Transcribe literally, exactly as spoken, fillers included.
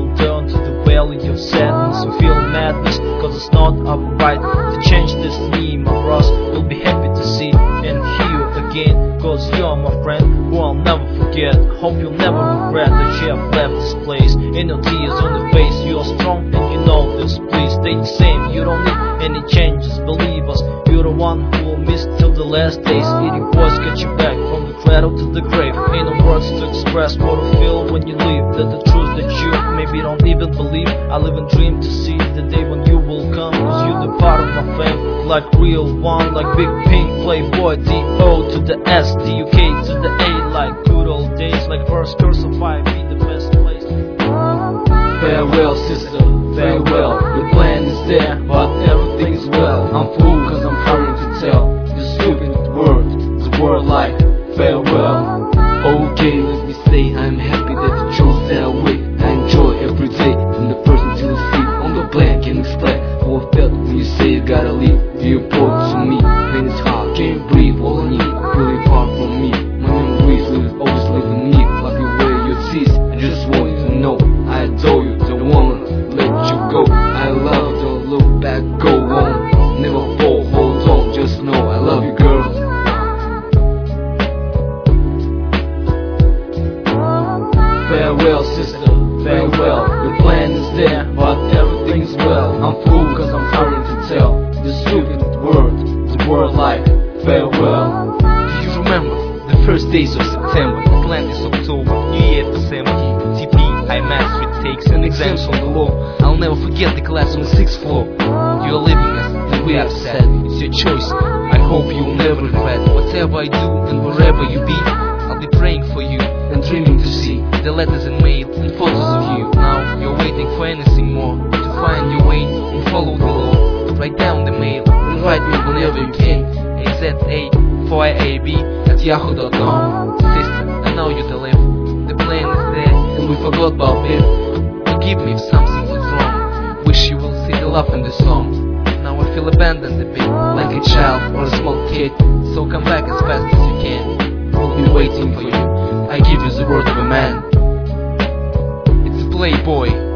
will turn to the valley of sadness. You feel madness, cause it's not upright to change this me, my bros. You'll be happy to see and hear you again, cause you're my friend who I'll never forget. Hope you'll never regret that you have left this place. In your tears on the face, you are strong and you know this. Please stay the same, you don't need any changes, believe us. You're the one who will miss till the last days. Eating boys get you back from the cradle to the grave. Ain't no words to express what I feel when you leave. That the truth that you maybe don't even believe. I live and dream to see the day when you will come, cause you're the part of my fame, like real one, like Big Pink, Playboy, D O to the S, D U K to the A, like good old days, like first curse of I be the best place. Farewell sister, farewell, the plan is there, but everything is well. I'm full cause I'm hurrying to tell the stupid word, the word like farewell. Okay, let me say I'm happy that you chose that way. I enjoy every day, from the first until the sleep. On the plan, can't explain how I felt when you say you gotta leave. You're important to me, pain is hard, can't breathe, all I need, really far from me. My memories live, always live in me, like you wear your teeth. I just want you to know, I adore you, don't wanna let you go. I love, don't look back, go on, never fall, hold on, just know I love you, girl. Farewell sister, farewell, the plan is there, but everything is well. I'm full cause I'm hurrying to tell the stupid word, the word like farewell. Do you remember the first days of September? Atlantis, October, New Year, December, T P, I maths, retakes and exams on the law. I'll never forget the class on the sixth floor. You're leaving us and we are sad, it's your choice. I hope you'll never regret. Whatever I do and wherever you be, I'll be praying for you and dreaming to see the letters and mail and photos of you. Now you're waiting for anything more, to find your way and follow the law. Write down the mail and write me whenever you can. A Z A four I A B at yahoo dot com. Sister, I know you deliver. The plan is there and we forgot about it. Forgive me if something was wrong. Wish you will see the love in the song. Now I feel abandoned a bit, like a child or a small kid. So come back as fast as you can. We'll be waiting for you. I give you the word of a man. It's Playboy.